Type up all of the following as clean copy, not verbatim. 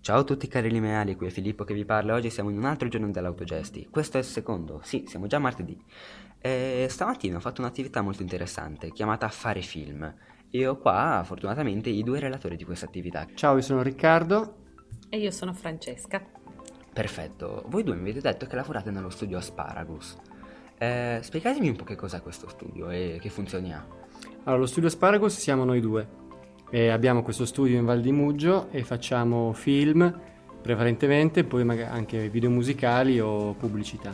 Ciao a tutti cari lineali, qui è Filippo che vi parla. Oggi siamo in un altro giorno dell'autogesti. Questo è il secondo, sì, siamo già martedì. E stamattina ho fatto un'attività molto interessante chiamata Fare Film. E ho qua, fortunatamente, i due relatori di questa attività. Ciao, io sono Riccardo. E io sono Francesca. Perfetto, voi due mi avete detto che lavorate nello studio Asparagus. Spiegatemi un po' che cos'è questo studio e che funzioni ha. Allora, lo studio Asparagus siamo noi due. E abbiamo questo studio in Val di Muggio e facciamo film prevalentemente, poi anche video musicali o pubblicità.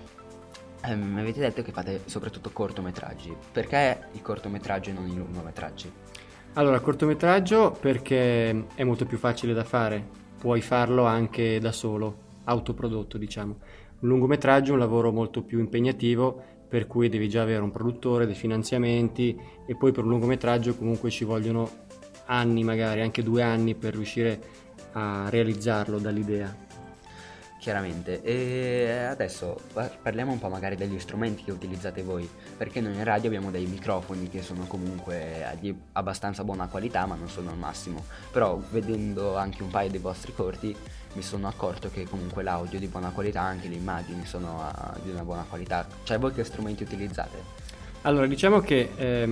Mi avete detto che fate soprattutto cortometraggi. Perché i cortometraggi e non i lungometraggi? Allora, cortometraggio perché è molto più facile da fare, puoi farlo anche da solo, autoprodotto diciamo. Un lungometraggio è un lavoro molto più impegnativo, per cui devi già avere un produttore, dei finanziamenti e poi per un lungometraggio comunque ci vogliono anni, magari anche 2 anni per riuscire a realizzarlo dall'idea. Chiaramente, e adesso parliamo un po' magari degli strumenti che utilizzate voi, perché noi in radio abbiamo dei microfoni che sono comunque di abbastanza buona qualità, ma non sono al massimo. Però vedendo anche un paio dei vostri corti mi sono accorto che comunque l'audio è di buona qualità, anche le immagini sono di una buona qualità. Cioè, voi che strumenti utilizzate? Allora, diciamo che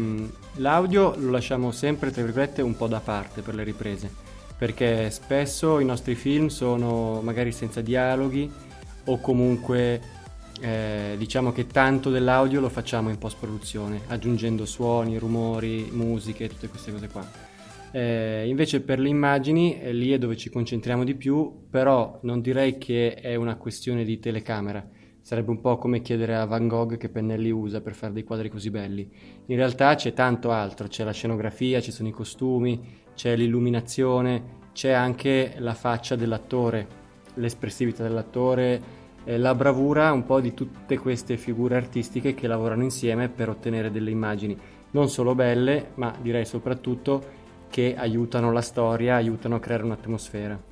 l'audio lo lasciamo sempre, tra virgolette, un po' da parte per le riprese, perché spesso i nostri film sono magari senza dialoghi o comunque diciamo che tanto dell'audio lo facciamo in post-produzione, aggiungendo suoni, rumori, musiche, tutte queste cose qua. Invece per le immagini lì è dove ci concentriamo di più, però non direi che è una questione di telecamera. Sarebbe un po' come chiedere a Van Gogh che pennelli usa per fare dei quadri così belli. In realtà c'è tanto altro, c'è la scenografia, ci sono i costumi, c'è l'illuminazione, c'è anche la faccia dell'attore, l'espressività dell'attore, la bravura un po' di tutte queste figure artistiche che lavorano insieme per ottenere delle immagini non solo belle, ma direi soprattutto che aiutano la storia, aiutano a creare un'atmosfera.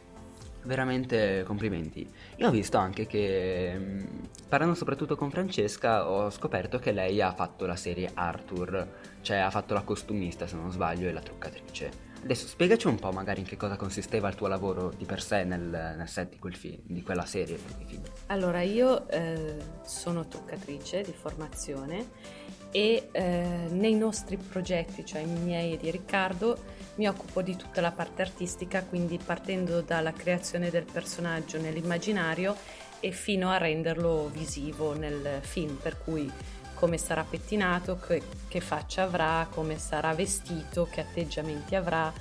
Veramente complimenti. Io ho visto anche che, parlando soprattutto con Francesca, ho scoperto che lei ha fatto la serie Arthur, cioè ha fatto la costumista se non sbaglio e la truccatrice. Adesso spiegaci un po' magari in che cosa consisteva il tuo lavoro di per sé nel set di quella serie di film. Allora, io sono truccatrice di formazione e nei nostri progetti, cioè i miei e di Riccardo, mi occupo di tutta la parte artistica, quindi partendo dalla creazione del personaggio nell'immaginario e fino a renderlo visivo nel film, per cui come sarà pettinato, che faccia avrà, come sarà vestito, che atteggiamenti avrà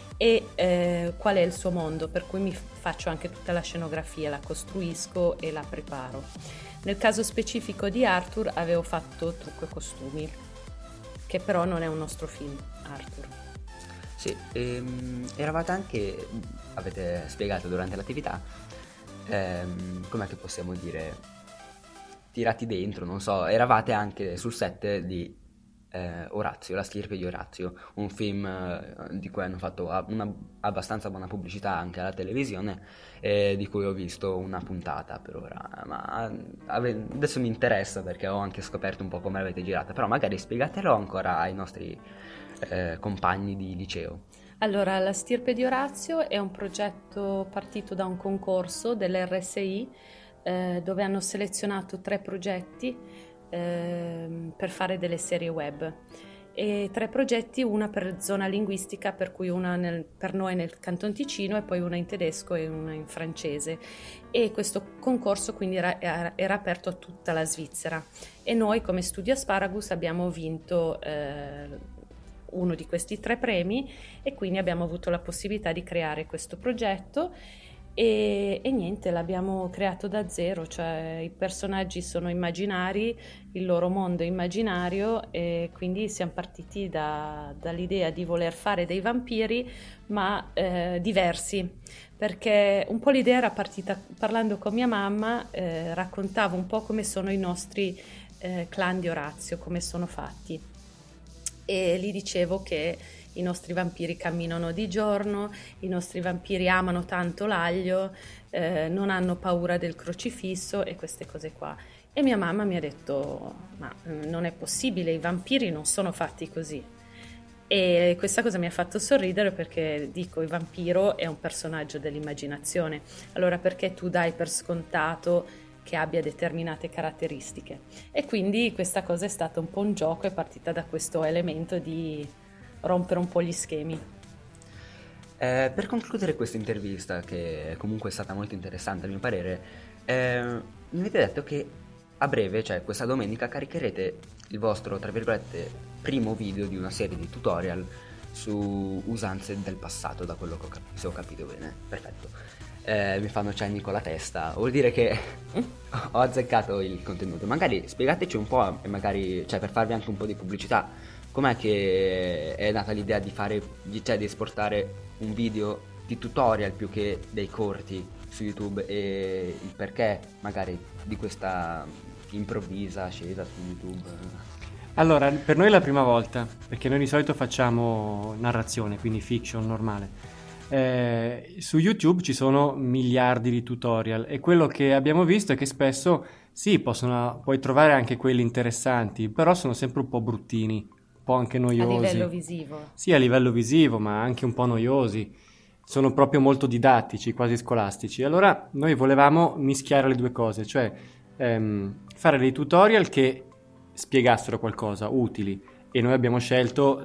e qual è il suo mondo, per cui mi faccio anche tutta la scenografia, la costruisco e la preparo. Nel caso specifico di Arthur avevo fatto trucco e costumi, che però non è un nostro film, Arthur. Sì, eravate anche, avete spiegato durante l'attività, com'è che possiamo dire, tirati dentro, non so, eravate anche sul set di Orazio, La stirpe di Orazio, un film di cui hanno fatto una abbastanza buona pubblicità anche alla televisione e di cui ho visto una puntata per ora, ma adesso mi interessa perché ho anche scoperto un po' come l'avete girata, però magari spiegatelo ancora ai nostri compagni di liceo. Allora, La stirpe di Orazio è un progetto partito da un concorso dell'RSI dove hanno selezionato 3 progetti per fare delle serie web e 3 progetti, una per zona linguistica, per cui una per noi nel Canton Ticino e poi una in tedesco e una in francese, e questo concorso quindi era aperto a tutta la Svizzera e noi come Studio Asparagus abbiamo vinto uno di questi 3 premi e quindi abbiamo avuto la possibilità di creare questo progetto e niente, l'abbiamo creato da zero, cioè i personaggi sono immaginari, il loro mondo è immaginario e quindi siamo partiti dall'idea di voler fare dei vampiri ma diversi, perché un po' l'idea era partita parlando con mia mamma, raccontavo un po' come sono i nostri clan di Orazio, come sono fatti. E gli dicevo che i nostri vampiri camminano di giorno, i nostri vampiri amano tanto l'aglio, non hanno paura del crocifisso e queste cose qua. E mia mamma mi ha detto, ma non è possibile, i vampiri non sono fatti così. E questa cosa mi ha fatto sorridere perché dico, il vampiro è un personaggio dell'immaginazione, allora perché tu dai per scontato che abbia determinate caratteristiche? E quindi questa cosa è stata un po' un gioco, è partita da questo elemento di rompere un po' gli schemi. Per concludere questa intervista, che comunque è stata molto interessante a mio parere, mi avete detto che a breve, cioè questa domenica, caricherete il vostro, tra virgolette, primo video di una serie di tutorial su usanze del passato, da quello che se ho capito bene. Perfetto. Mi fanno cenni con la testa, vuol dire che ho azzeccato il contenuto. Magari spiegateci un po', e magari, cioè, per farvi anche un po' di pubblicità, com'è che è nata l'idea di fare, cioè di esportare un video di tutorial più che dei corti su YouTube, e il perché magari di questa improvvisa scesa su YouTube? Allora, per noi è la prima volta, perché noi di solito facciamo narrazione, quindi fiction normale. Su YouTube ci sono miliardi di tutorial e quello che abbiamo visto è che spesso sì, puoi trovare anche quelli interessanti, però sono sempre un po' bruttini, un po' anche A noiosi. livello visivo. Sì, a livello visivo, ma anche un po' noiosi. Sono proprio molto didattici, quasi scolastici. Allora noi volevamo mischiare le due cose, cioè fare dei tutorial che spiegassero qualcosa, utili, e noi abbiamo scelto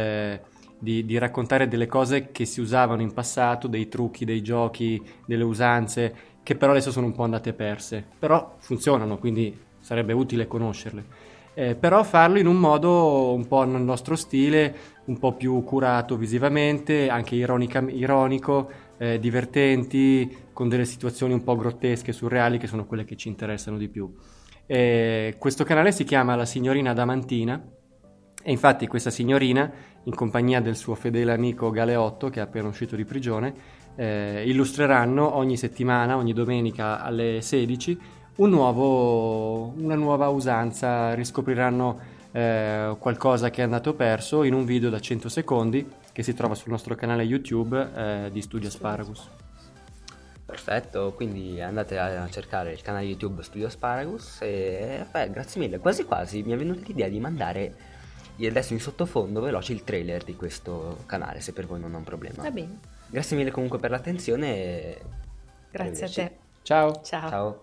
di raccontare delle cose che si usavano in passato, dei trucchi, dei giochi, delle usanze, che però adesso sono un po' andate perse. Però funzionano, quindi sarebbe utile conoscerle. Però farlo in un modo un po' nel nostro stile, un po' più curato visivamente, anche ironico, divertenti, con delle situazioni un po' grottesche, surreali, che sono quelle che ci interessano di più. Questo canale si chiama La Signorina Adamantina, e infatti questa signorina, in compagnia del suo fedele amico Galeotto, che è appena uscito di prigione, illustreranno ogni settimana, ogni domenica alle 16, una nuova usanza, riscopriranno qualcosa che è andato perso in un video da 100 secondi che si trova sul nostro canale YouTube di Studio Asparagus. Perfetto, quindi andate a cercare il canale YouTube Studio Asparagus e grazie mille. Quasi quasi mi è venuta l'idea di mandare adesso in sottofondo veloce il trailer di questo canale, se per voi non è un problema. Va bene. Grazie mille comunque per l'attenzione e Grazie a te. Ciao. Ciao. Ciao.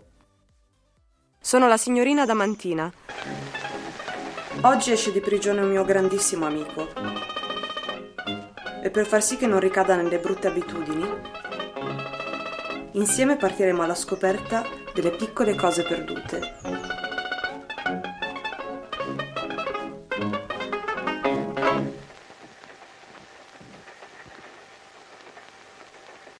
Sono la signorina Adamantina. Oggi esce di prigione un mio grandissimo amico. E per far sì che non ricada nelle brutte abitudini, insieme partiremo alla scoperta delle piccole cose perdute.